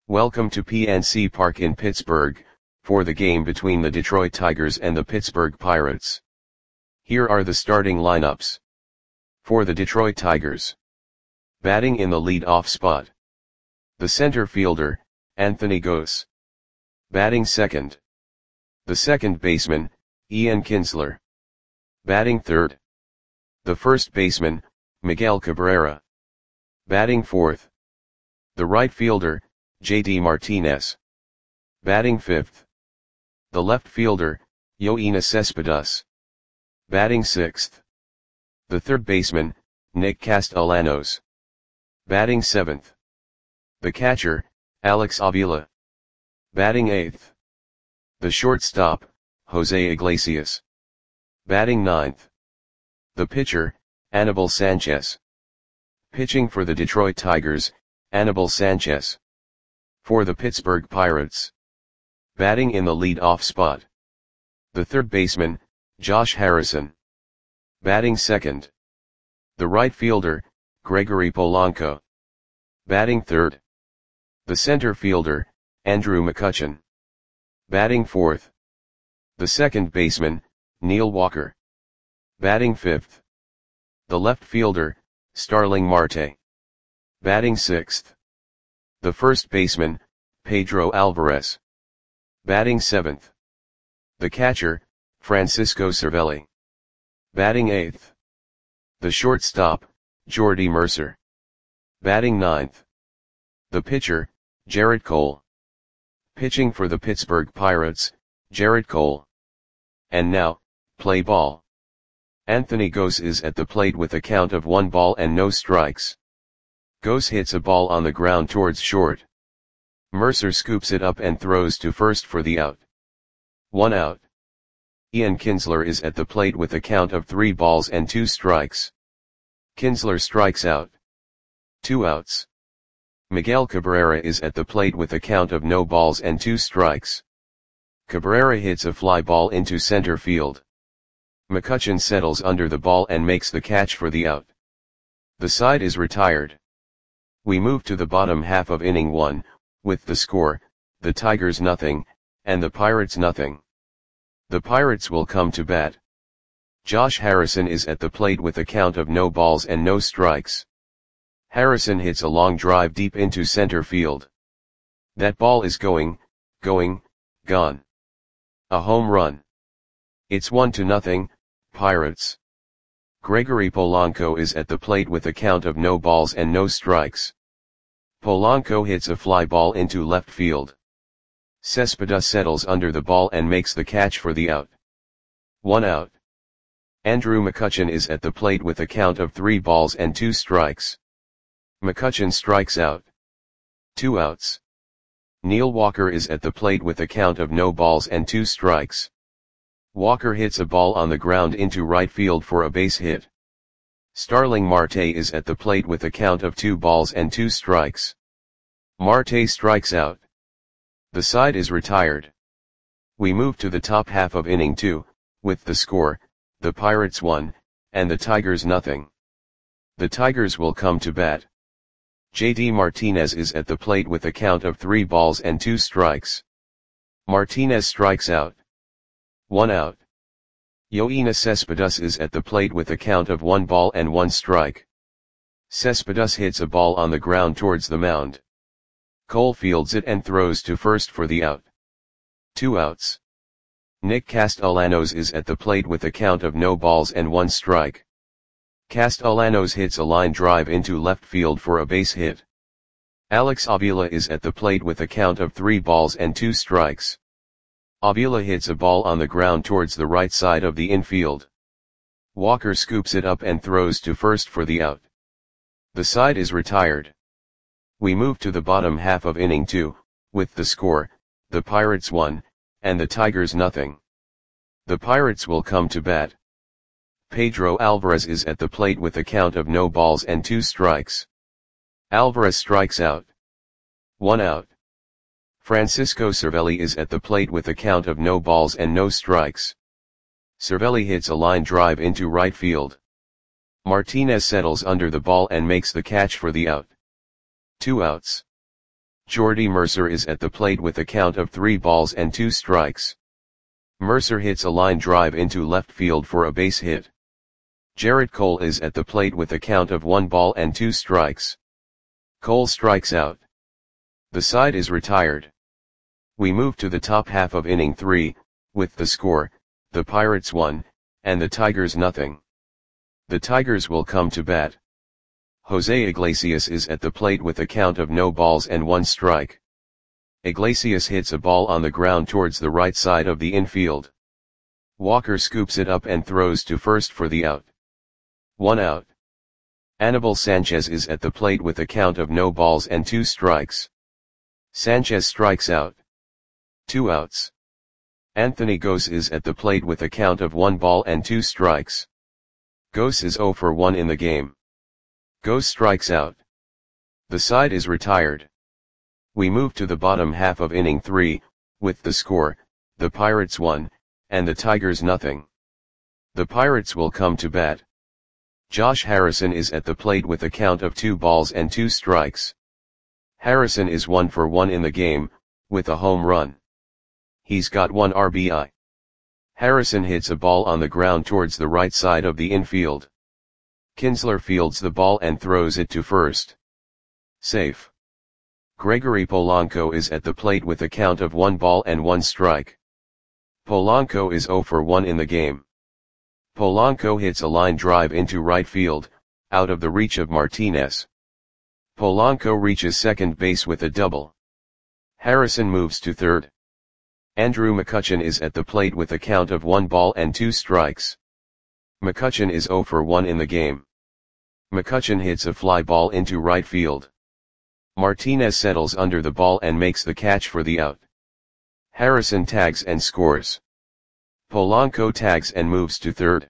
Welcome to PNC Park in Pittsburgh, for the game between the Detroit Tigers and the Pittsburgh Pirates. Here are the starting lineups. For the Detroit Tigers. Batting in the lead-off spot. The center fielder, Anthony Gose. Batting second. The second baseman, Ian Kinsler. Batting third. The first baseman, Miguel Cabrera. Batting fourth. The right fielder, JD Martinez. Batting fifth. The left fielder, Yoenis Cespedes. Batting sixth. The third baseman, Nick Castellanos. Batting seventh. The catcher, Alex Avila. Batting eighth. The shortstop, Jose Iglesias. Batting ninth. The pitcher, Anibal Sanchez. Pitching for the Detroit Tigers, Anibal Sanchez. For the Pittsburgh Pirates. Batting in the lead-off spot. The third baseman, Josh Harrison. Batting second. The right fielder, Gregory Polanco. Batting third. The center fielder, Andrew McCutchen. Batting fourth. The second baseman, Neil Walker. Batting fifth. The left fielder, Starling Marte. Batting sixth. The first baseman, Pedro Alvarez. Batting seventh. The catcher, Francisco Cervelli. Batting eighth. The shortstop, Jordy Mercer. Batting ninth. The pitcher, Gerrit Cole. Pitching for the Pittsburgh Pirates, Gerrit Cole. And now, play ball. Anthony Gose is at the plate with a count of 1 ball and no strikes. Gose hits a ball on the ground towards short. Mercer scoops it up and throws to first for the out. 1 out. Ian Kinsler is at the plate with a count of 3 balls and 2 strikes. Kinsler strikes out. 2 outs. Miguel Cabrera is at the plate with a count of no balls and 2 strikes. Cabrera hits a fly ball into center field. McCutchen settles under the ball and makes the catch for the out. The side is retired. We move to the bottom half of inning 1, with the score, the Tigers nothing, and the Pirates nothing. The Pirates will come to bat. Josh Harrison is at the plate with a count of no balls and no strikes. Harrison hits a long drive deep into center field. That ball is gone. A home run. It's 1-0, Pirates. Gregory Polanco is at the plate with a count of no balls and no strikes. Polanco hits a fly ball into left field. Cespedes settles under the ball and makes the catch for the out. 1 out. Andrew McCutchen is at the plate with a count of 3 balls and 2 strikes. McCutchen strikes out. 2 outs. Neil Walker is at the plate with a count of no balls and 2 strikes. Walker hits a ball on the ground into right field for a base hit. Starling Marte is at the plate with a count of 2 balls and 2 strikes. Marte strikes out. The side is retired. We move to the top half of inning 2, with the score, the Pirates 1, and the Tigers nothing. The Tigers will come to bat. JD Martinez is at the plate with a count of 3 balls and 2 strikes. Martinez strikes out. 1 out. Yoenis Cespedes is at the plate with a count of 1 ball and 1 strike. Cespedes hits a ball on the ground towards the mound. Cole fields it and throws to first for the out. 2 outs. Nick Castellanos is at the plate with a count of no balls and 1 strike. Castellanos hits a line drive into left field for a base hit. Alex Avila is at the plate with a count of 3 balls and 2 strikes. Avila hits a ball on the ground towards the right side of the infield. Walker scoops it up and throws to first for the out. The side is retired. We move to the bottom half of inning 2, with the score, the Pirates 1, and the Tigers nothing. The Pirates will come to bat. Pedro Alvarez is at the plate with a count of no balls and 2 strikes. Alvarez strikes out. 1 out. Francisco Cervelli is at the plate with a count of no balls and no strikes. Cervelli hits a line drive into right field. Martinez settles under the ball and makes the catch for the out. 2 outs. Jordy Mercer is at the plate with a count of 3 balls and 2 strikes. Mercer hits a line drive into left field for a base hit. Gerrit Cole is at the plate with a count of 1 ball and 2 strikes. Cole strikes out. The side is retired. We move to the top half of inning 3, with the score, the Pirates 1, and the Tigers nothing. The Tigers will come to bat. Jose Iglesias is at the plate with a count of no balls and 1 strike. Iglesias hits a ball on the ground towards the right side of the infield. Walker scoops it up and throws to first for the out. 1 out. Anibal Sanchez is at the plate with a count of no balls and 2 strikes. Sanchez strikes out. 2 outs. Anthony Gose is at the plate with a count of 1 ball and 2 strikes. Gose is 0 for 1 in the game. Gose strikes out. The side is retired. We move to the bottom half of inning 3, with the score, the Pirates 1, and the Tigers nothing. The Pirates will come to bat. Josh Harrison is at the plate with a count of 2 balls and 2 strikes. Harrison is 1 for 1 in the game, with a home run. He's got 1 RBI. Harrison hits a ball on the ground towards the right side of the infield. Kinsler fields the ball and throws it to first. Safe. Gregory Polanco is at the plate with a count of 1 ball and 1 strike. Polanco is 0 for 1 in the game. Polanco hits a line drive into right field, out of the reach of Martinez. Polanco reaches second base with a double. Harrison moves to third. Andrew McCutchen is at the plate with a count of 1 ball and 2 strikes. McCutchen is 0 for 1 in the game. McCutchen hits a fly ball into right field. Martinez settles under the ball and makes the catch for the out. Harrison tags and scores. Polanco tags and moves to third.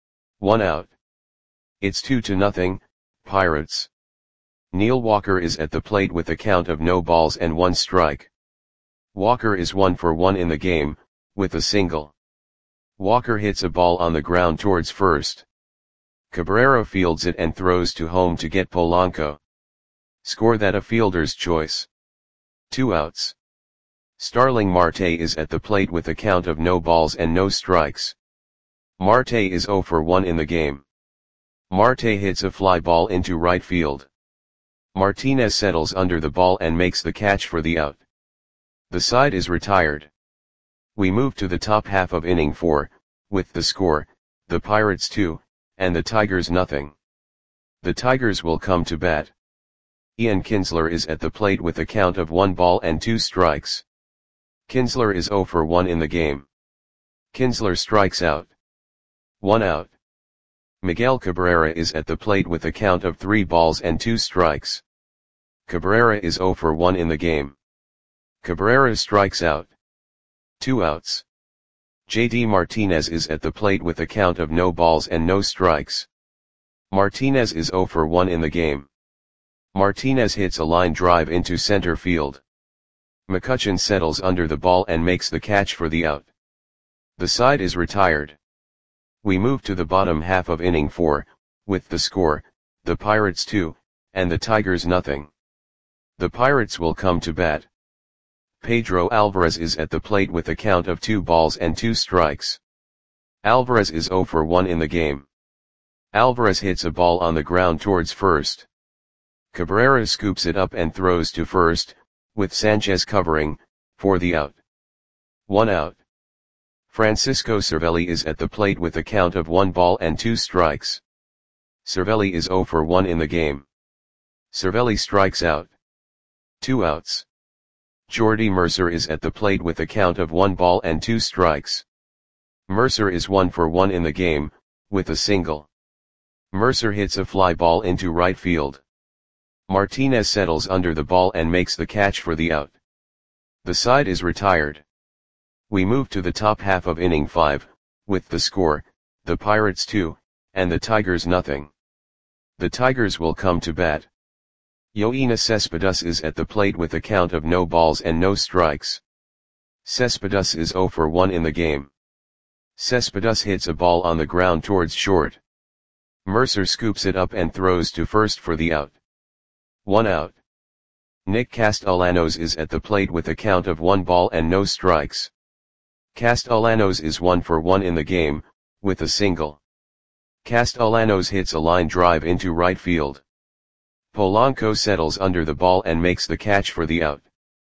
1 out. It's 2-0, Pirates. Neil Walker is at the plate with a count of no balls and 1 strike. Walker is 1 for 1 in the game, with a single. Walker hits a ball on the ground towards first. Cabrera fields it and throws to home to get Polanco. Score that a fielder's choice. 2 outs. Starling Marte is at the plate with a count of no balls and no strikes. Marte is 0 for 1 in the game. Marte hits a fly ball into right field. Martinez settles under the ball and makes the catch for the out. The side is retired. We move to the top half of inning 4, with the score, the Pirates 2, and the Tigers nothing. The Tigers will come to bat. Ian Kinsler is at the plate with a count of 1 ball and 2 strikes. Kinsler is 0 for 1 in the game. Kinsler strikes out. 1 out. Miguel Cabrera is at the plate with a count of 3 balls and 2 strikes. Cabrera is 0 for 1 in the game. Cabrera strikes out. 2 outs. JD Martinez is at the plate with a count of no balls and no strikes. Martinez is 0 for 1 in the game. Martinez hits a line drive into center field. McCutchen settles under the ball and makes the catch for the out. The side is retired. We move to the bottom half of inning 4, with the score, the Pirates 2, and the Tigers nothing. The Pirates will come to bat. Pedro Alvarez is at the plate with a count of 2 balls and 2 strikes. Alvarez is 0 for 1 in the game. Alvarez hits a ball on the ground towards first. Cabrera scoops it up and throws to first, with Sanchez covering, for the out. 1 out. Francisco Cervelli is at the plate with a count of 1 ball and 2 strikes. Cervelli is 0 for 1 in the game. Cervelli strikes out. 2 outs. Jordy Mercer is at the plate with a count of 1 ball and 2 strikes. Mercer is 1 for 1 in the game, with a single. Mercer hits a fly ball into right field. Martinez settles under the ball and makes the catch for the out. The side is retired. We move to the top half of inning 5, with the score, the Pirates 2, and the Tigers nothing. The Tigers will come to bat. Yoenis Cespedes is at the plate with a count of no balls and no strikes. Cespedes is 0 for 1 in the game. Cespedes hits a ball on the ground towards short. Mercer scoops it up and throws to first for the out. 1 out. Nick Castellanos is at the plate with a count of 1 ball and no strikes. Castellanos is 1 for 1 in the game, with a single. Castellanos hits a line drive into right field. Polanco settles under the ball and makes the catch for the out.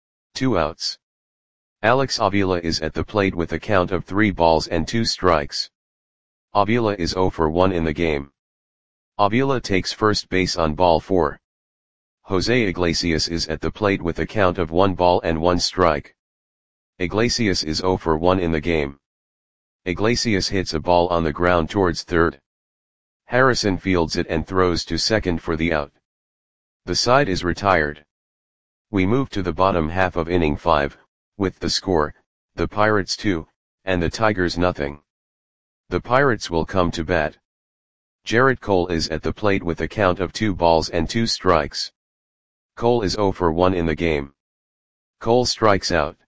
2 outs. Alex Avila is at the plate with a count of 3 balls and 2 strikes. Avila is 0 for 1 in the game. Avila takes first base on ball 4. Jose Iglesias is at the plate with a count of 1 ball and 1 strike. Iglesias is 0 for 1 in the game. Iglesias hits a ball on the ground towards third. Harrison fields it and throws to second for the out. The side is retired. We move to the bottom half of inning 5, with the score, the Pirates 2, and the Tigers nothing. The Pirates will come to bat. Gerrit Cole is at the plate with a count of 2 balls and 2 strikes. Cole is 0 for 1 in the game. Cole strikes out.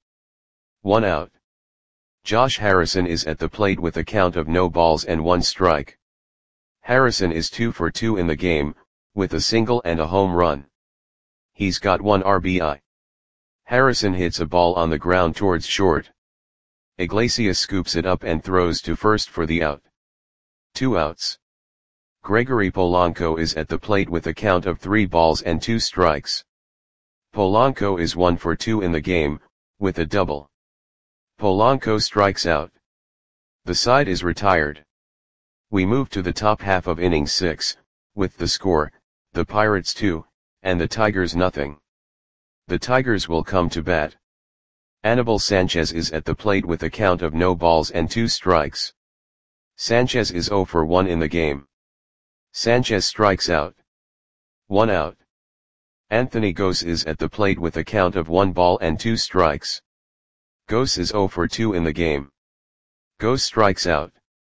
1 out. Josh Harrison is at the plate with a count of no balls and 1 strike. Harrison is 2 for 2 in the game, with a single and a home run. He's got 1 RBI. Harrison hits a ball on the ground towards short. Iglesias scoops it up and throws to first for the out. 2 outs. Gregory Polanco is at the plate with a count of 3 balls and 2 strikes. Polanco is 1 for 2 in the game, with a double. Polanco strikes out. The side is retired. We move to the top half of inning 6, with the score, the Pirates 2, and the Tigers nothing. The Tigers will come to bat. Anibal Sanchez is at the plate with a count of no balls and 2 strikes. Sanchez is 0 for 1 in the game. Sanchez strikes out. 1 out. Anthony Gose is at the plate with a count of 1 ball and 2 strikes. Gose is 0 for 2 in the game. Gose strikes out.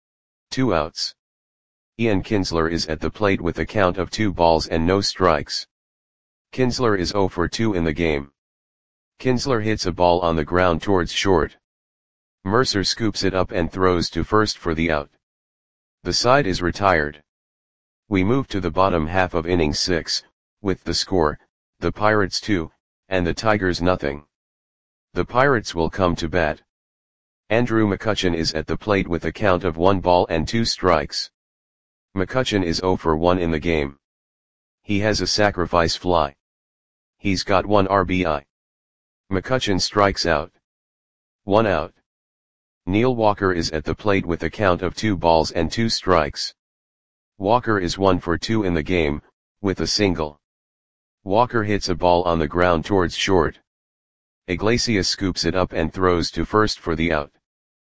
2 outs. Ian Kinsler is at the plate with a count of 2 balls and no strikes. Kinsler is 0 for 2 in the game. Kinsler hits a ball on the ground towards short. Mercer scoops it up and throws to first for the out. The side is retired. We move to the bottom half of inning 6, with the score, the Pirates 2, and the Tigers nothing. The Pirates will come to bat. Andrew McCutchen is at the plate with a count of 1 ball and 2 strikes. McCutchen is 0 for 1 in the game. He has a sacrifice fly. He's got 1 RBI. McCutchen strikes out. 1 out. Neil Walker is at the plate with a count of 2 balls and 2 strikes. Walker is 1 for 2 in the game, with a single. Walker hits a ball on the ground towards short. Iglesias scoops it up and throws to first for the out.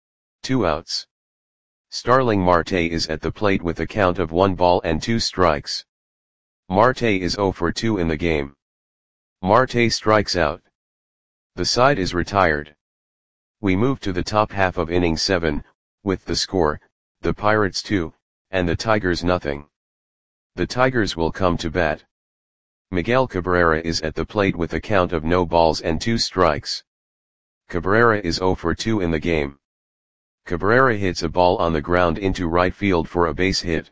2 outs. Starling Marte is at the plate with a count of 1 ball and 2 strikes. Marte is 0 for 2 in the game. Marte strikes out. The side is retired. We move to the top half of inning 7, with the score, the Pirates 2, and the Tigers nothing. The Tigers will come to bat. Miguel Cabrera is at the plate with a count of no balls and 2 strikes. Cabrera is 0 for 2 in the game. Cabrera hits a ball on the ground into right field for a base hit.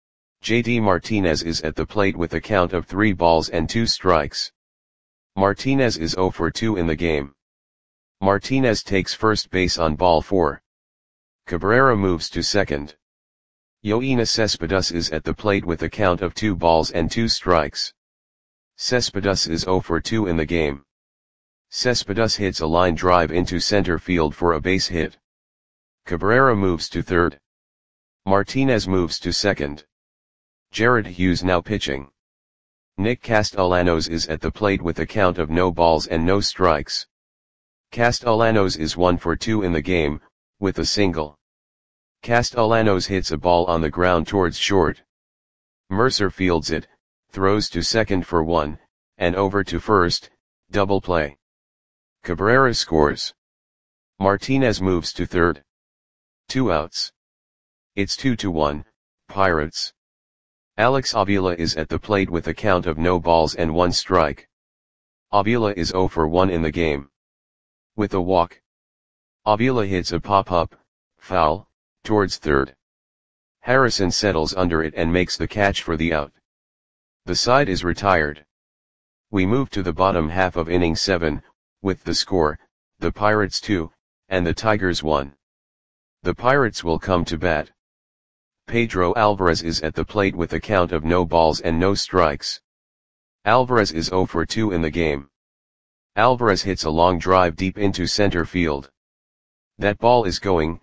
JD Martinez is at the plate with a count of 3 balls and 2 strikes. Martinez is 0 for 2 in the game. Martinez takes first base on ball 4. Cabrera moves to second. Yoenis Cespedes is at the plate with a count of 2 balls and 2 strikes. Cespedes is 0 for 2 in the game. Cespedes hits a line drive into center field for a base hit. Cabrera moves to third. Martinez moves to second. Jared Hughes now pitching. Nick Castellanos is at the plate with a count of no balls and no strikes. Castellanos is 1 for 2 in the game, with a single. Castellanos hits a ball on the ground towards short. Mercer fields it, throws to second for 1, and over to first, double play. Cabrera scores. Martinez moves to third. 2 outs. It's 2-1, Pirates. Alex Avila is at the plate with a count of no balls and 1 strike. Avila is 0 for 1 in the game. With a walk. Avila hits a pop-up, foul, towards third. Harrison settles under it and makes the catch for the out. The side is retired. We move to the bottom half of inning 7, with the score, the Pirates 2, and the Tigers 1. The Pirates will come to bat. Pedro Alvarez is at the plate with a count of no balls and no strikes. Alvarez is 0 for 2 in the game. Alvarez hits a long drive deep into center field. That ball is gone.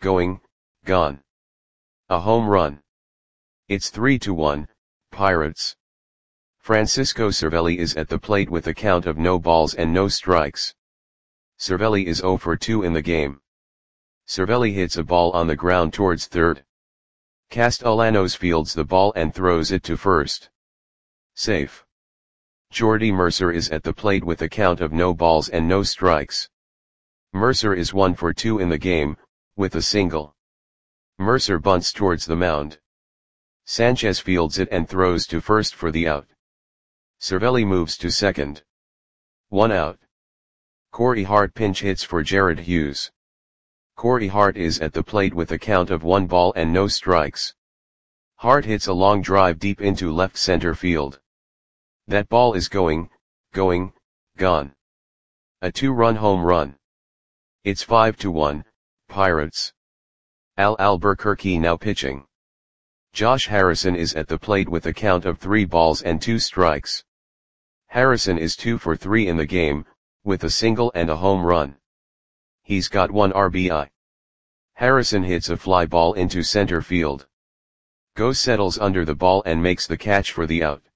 A home run. It's 3-1, Pirates. Francisco Cervelli is at the plate with a count of no balls and no strikes. Cervelli is 0 for 2 in the game. Cervelli hits a ball on the ground towards third. Castellanos fields the ball and throws it to first. Safe. Jordy Mercer is at the plate with a count of no balls and no strikes. Mercer is 1 for 2 in the game, with a single. Mercer bunts towards the mound. Sanchez fields it and throws to first for the out. Cervelli moves to second. 1 out. Corey Hart pinch hits for Jared Hughes. Corey Hart is at the plate with a count of 1 ball and no strikes. Hart hits a long drive deep into left center field. That ball is gone. A 2-run home run. It's 5-1, Pirates. Al Albuquerque now pitching. Josh Harrison is at the plate with a count of 3 balls and 2 strikes. Harrison is 2 for 3 in the game, with a single and a home run. He's got 1 RBI. Harrison hits a fly ball into center field. Goes settles under the ball and makes the catch for the out.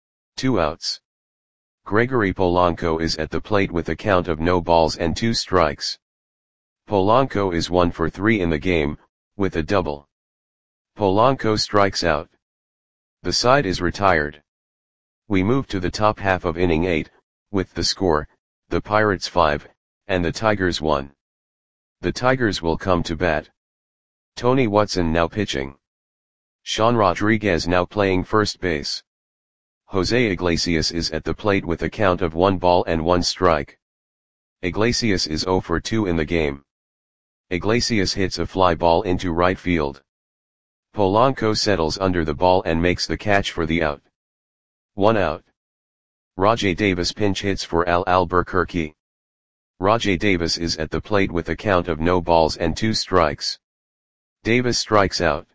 2 outs. Gregory Polanco is at the plate with a count of no balls and 2 strikes. Polanco is 1 for 3 in the game, with a double. Polanco strikes out. The side is retired. We move to the top half of inning 8, with the score, the Pirates 5, and the Tigers 1. The Tigers will come to bat. Tony Watson now pitching. Sean Rodriguez now playing first base. Jose Iglesias is at the plate with a count of 1 ball and 1 strike. Iglesias is 0 for 2 in the game. Iglesias hits a fly ball into right field. Polanco settles under the ball and makes the catch for the out. 1 out. Rajai Davis pinch hits for Al Albuquerque. Rajai Davis is at the plate with a count of no balls and 2 strikes. Davis strikes out.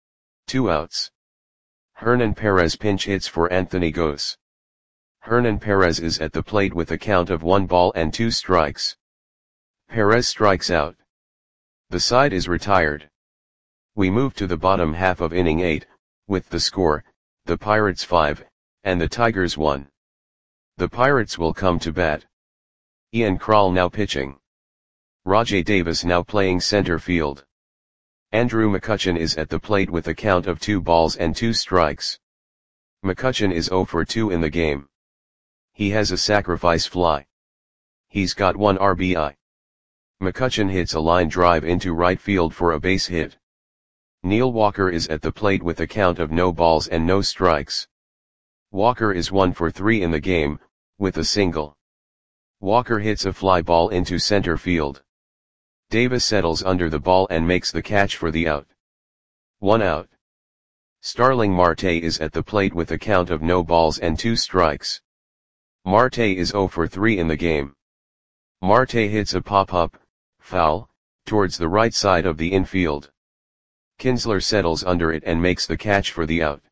2 outs. Hernan Perez pinch hits for Anthony Gose. Hernan Perez is at the plate with a count of 1 ball and 2 strikes. Perez strikes out. The side is retired. We move to the bottom half of inning 8, with the score, the Pirates 5, and the Tigers 1. The Pirates will come to bat. Ian Krall now pitching. Rajai Davis now playing center field. Andrew McCutchen is at the plate with a count of 2 balls and 2 strikes. McCutchen is 0 for 2 in the game. He has a sacrifice fly. He's got 1 RBI. McCutchen hits a line drive into right field for a base hit. Neil Walker is at the plate with a count of no balls and no strikes. Walker is 1 for 3 in the game, with a single. Walker hits a fly ball into center field. Davis settles under the ball and makes the catch for the out. 1 out. Starling Marte is at the plate with a count of no balls and 2 strikes. Marte is 0 for 3 in the game. Marte hits a pop-up, foul, towards the right side of the infield. Kinsler settles under it and makes the catch for the out.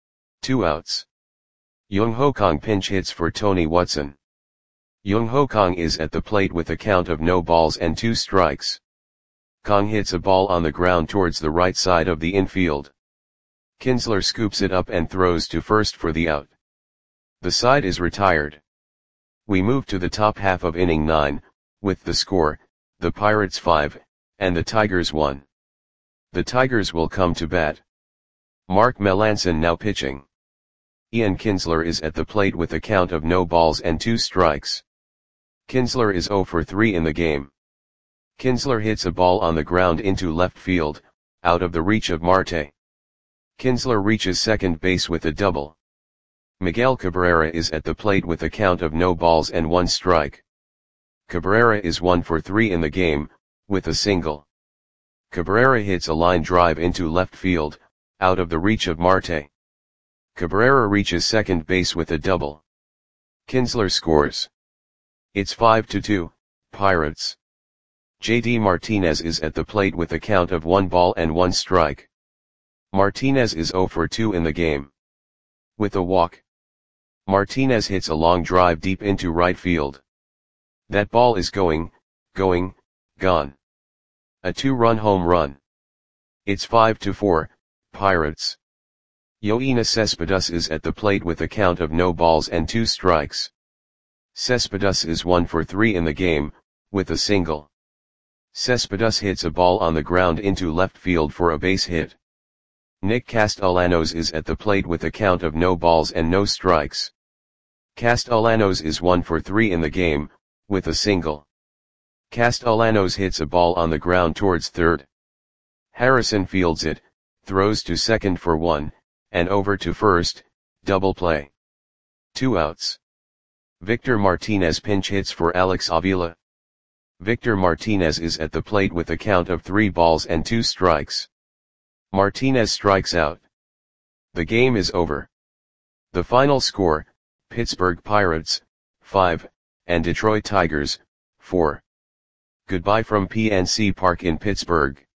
2 outs. Jung Ho Kang pinch hits for Tony Watson. Jung Ho Kang is at the plate with a count of no balls and 2 strikes. Kang hits a ball on the ground towards the right side of the infield. Kinsler scoops it up and throws to first for the out. The side is retired. We move to the top half of inning 9, with the score, the Pirates 5, and the Tigers 1. The Tigers will come to bat. Mark Melancon now pitching. Ian Kinsler is at the plate with a count of no balls and 2 strikes. Kinsler is 0 for 3 in the game. Kinsler hits a ball on the ground into left field, out of the reach of Marte. Kinsler reaches second base with a double. Miguel Cabrera is at the plate with a count of no balls and 1 strike. Cabrera is 1 for 3 in the game, with a single. Cabrera hits a line drive into left field, out of the reach of Marte. Cabrera reaches second base with a double. Kinsler scores. It's 5-2, Pirates. JD Martinez is at the plate with a count of 1 ball and 1 strike. Martinez is 0 for 2 in the game. With a walk, Martinez hits a long drive deep into right field. That ball is gone. A 2-run home run. It's 5-4, Pirates. Yoenis Cespedes is at the plate with a count of no balls and 2 strikes. Cespedes is 1 for 3 in the game, with a single. Cespedes hits a ball on the ground into left field for a base hit. Nick Castellanos is at the plate with a count of no balls and no strikes. Castellanos is 1 for 3 in the game, with a single. Castellanos hits a ball on the ground towards third. Harrison fields it, throws to second for 1, and over to first, double play. 2 outs. Victor Martinez pinch hits for Alex Avila. Victor Martinez is at the plate with a count of 3 balls and 2 strikes. Martinez strikes out. The game is over. The final score, Pittsburgh Pirates, 5, and Detroit Tigers, 4. Goodbye from PNC Park in Pittsburgh.